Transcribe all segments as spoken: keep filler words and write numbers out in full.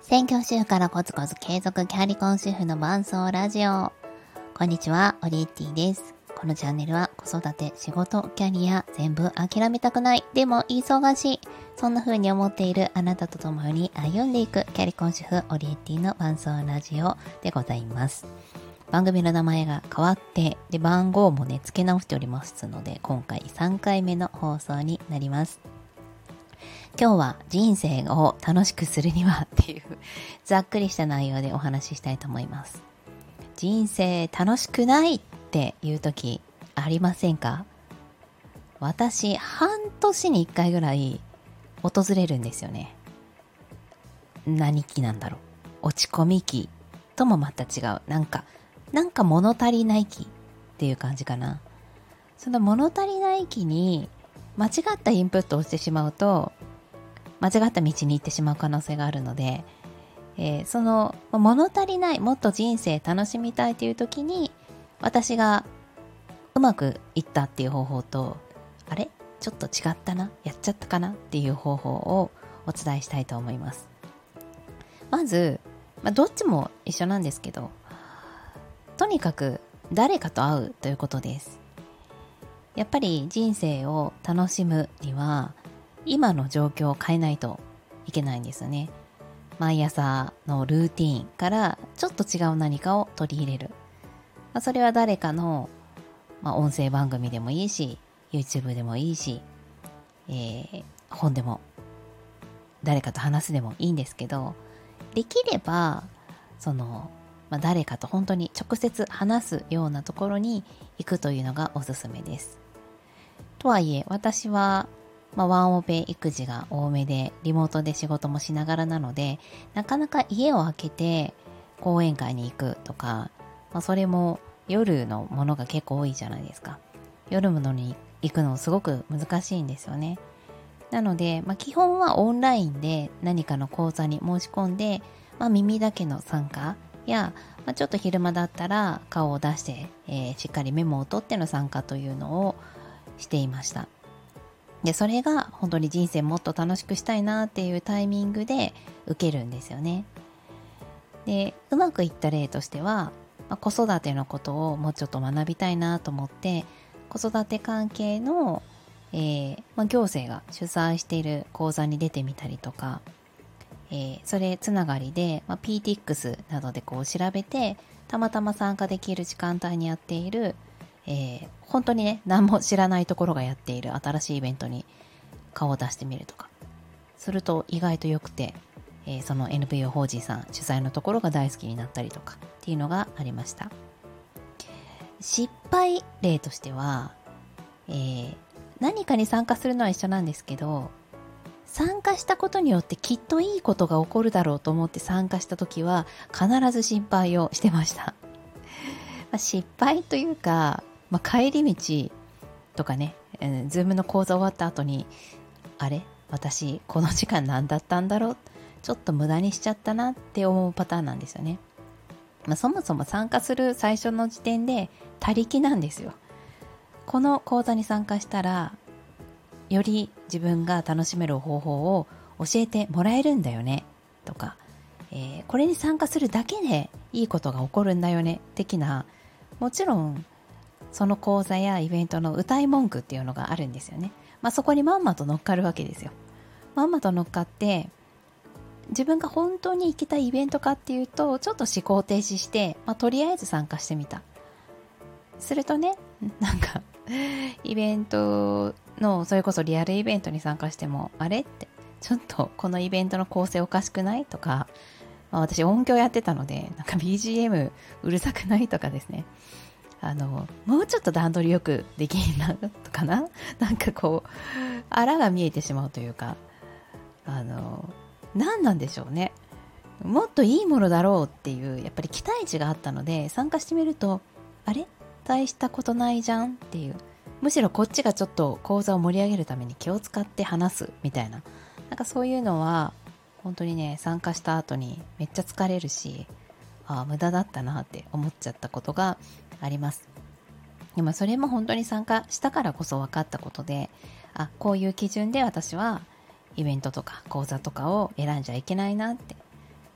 専業主婦からコツコツ継続キャリコン主婦の伴奏ラジオ。こんにちは、オリエッティです。このチャンネルは子育て、仕事、キャリア全部諦めたくない、でも忙しい、そんな風に思っているあなたと共に歩んでいくキャリコン主婦オリエッティの伴奏ラジオでございます。番組の名前が変わってで番号もね付け直しておりますので、今回さんかいめの放送になります。今日は人生を楽しくするにはっていうざっくりした内容でお話ししたいと思います。人生楽しくないっていう時ありませんか？私半年にいっかいぐらい訪れるんですよね。何期なんだろう、落ち込み期ともまた違う、なんかなんか物足りない期っていう感じかな。その物足りない期に間違ったインプットをしてしまうと間違った道に行ってしまう可能性があるので、えー、その物足りない、もっと人生楽しみたいという時に私がうまくいったっていう方法と、あれちょっと違ったな、やっちゃったかなっていう方法をお伝えしたいと思います。まず、まあ、どっちも一緒なんですけど、とにかく誰かと会うということです。やっぱり人生を楽しむには今の状況を変えないといけないんですよね。毎朝のルーティーンからちょっと違う何かを取り入れる。まあ、それは誰かの、まあ、音声番組でもいいし、YouTube でもいいし、えー、本でも誰かと話すでもいいんですけど、できればその、まあ、誰かと本当に直接話すようなところに行くというのがおすすめです。とはいえ私はまあ、ワンオペ育児が多めでリモートで仕事もしながらなので、なかなか家を空けて講演会に行くとか、まあ、それも夜のものが結構多いじゃないですか。夜のに行くのすごく難しいんですよね。なので、まあ、基本はオンラインで何かの講座に申し込んで、まあ、耳だけの参加や、まあ、ちょっと昼間だったら顔を出して、えー、しっかりメモを取っての参加というのをしていました。でそれが本当に人生もっと楽しくしたいなっていうタイミングで受けるんですよね。でうまくいった例としては、まあ、子育てのことをもうちょっと学びたいなと思って子育て関係の、えーまあ、行政が主催している講座に出てみたりとか、えー、それつながりで、まあ、ピーティーエックス などでこう調べてたまたま参加できる時間帯にやっているえー、本当にね何も知らないところがやっている新しいイベントに顔を出してみるとかすると意外とよくて、えー、その エヌピーオー 法人さん主催のところが大好きになったりとかっていうのがありました。失敗例としては、えー、何かに参加するのは一緒なんですけど、参加したことによってきっといいことが起こるだろうと思って参加した時は必ず失敗をしてました。失敗というか、まあ、帰り道とかね、えー、ズームの講座終わった後にあれ私この時間何だったんだろう、ちょっと無駄にしちゃったなって思うパターンなんですよね。まあ、そもそも参加する最初の時点で他力なんですよ。この講座に参加したらより自分が楽しめる方法を教えてもらえるんだよねとか、えー、これに参加するだけでいいことが起こるんだよね的な、もちろんその講座やイベントの歌い文句っていうのがあるんですよね。まあ、そこにまんまと乗っかるわけですよ。まんまと乗っかって自分が本当に行きたいイベントかっていうとちょっと思考停止して、まあ、とりあえず参加してみた。するとね、なんかイベントのそれこそリアルイベントに参加してもあれってちょっとこのイベントの構成おかしくないとか、まあ、私音響やってたのでなんか ビージーエム うるさくないとかですね、あのもうちょっと段取りよくできんなとかな、なんかこうあらが見えてしまうというか、あの何なんでしょうね、もっといいものだろうっていうやっぱり期待値があったので参加してみるとあれ大したことないじゃんっていう、むしろこっちがちょっと講座を盛り上げるために気を使って話すみたいな、なんかそういうのは本当にね参加した後にめっちゃ疲れるし、ああ無駄だったなって思っちゃったことがあります。でもそれも本当に参加したからこそ分かったことで、あこういう基準で私はイベントとか講座とかを選んじゃいけないなって、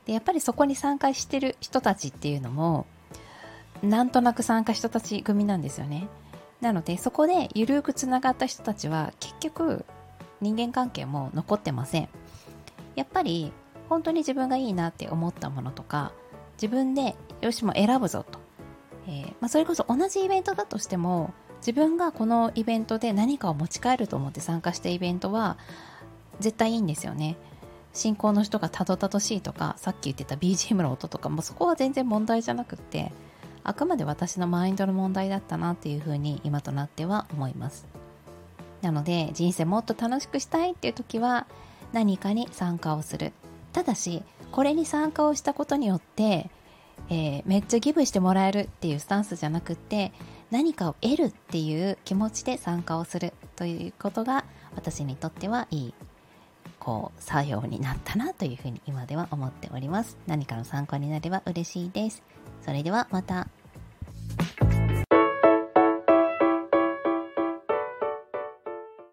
でやっぱりそこに参加してる人たちっていうのもなんとなく参加人たち組なんですよね。なのでそこでゆるくつながった人たちは結局人間関係も残ってません。やっぱり本当に自分がいいなって思ったものとか、自分でよしもう選ぶぞと、えーまあ、それこそ同じイベントだとしても自分がこのイベントで何かを持ち帰ると思って参加したイベントは絶対いいんですよね。進行の人がたどたどしいとか、さっき言ってた ビージーエム の音とかもそこは全然問題じゃなくって、あくまで私のマインドの問題だったなっていうふうに今となっては思います。なので人生もっと楽しくしたいっていう時は何かに参加をする。ただしこれに参加をしたことによって、えーめっちゃギブしてもらえるっていうスタンスじゃなくって、何かを得るっていう気持ちで参加をするということが私にとってはいいこう作用になったなというふうに今では思っております。何かの参考になれば嬉しいです。それではまた。